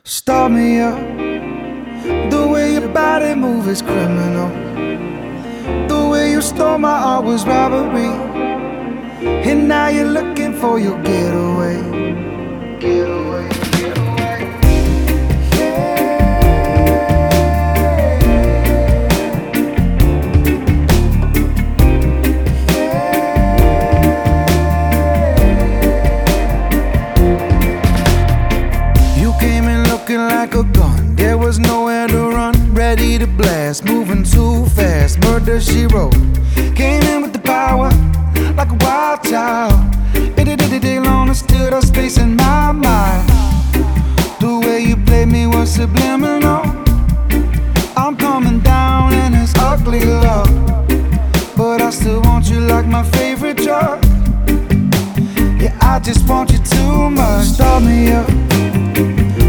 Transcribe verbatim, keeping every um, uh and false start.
Start me up. The way your body moves is criminal. The way you stole my heart was robbery. And now you're looking for your getaway. Getaway, getaway. You came in looking like a gun. There was nowhere to run. Ready to blast, moving too fast. Murder she wrote. Came in with the power, like a wild child. Day long, I stood up space in my mind. The way you played me was subliminal. I'm coming down in this ugly love, but I still want you like my favorite drug. Yeah, I just want you too much. Start me up.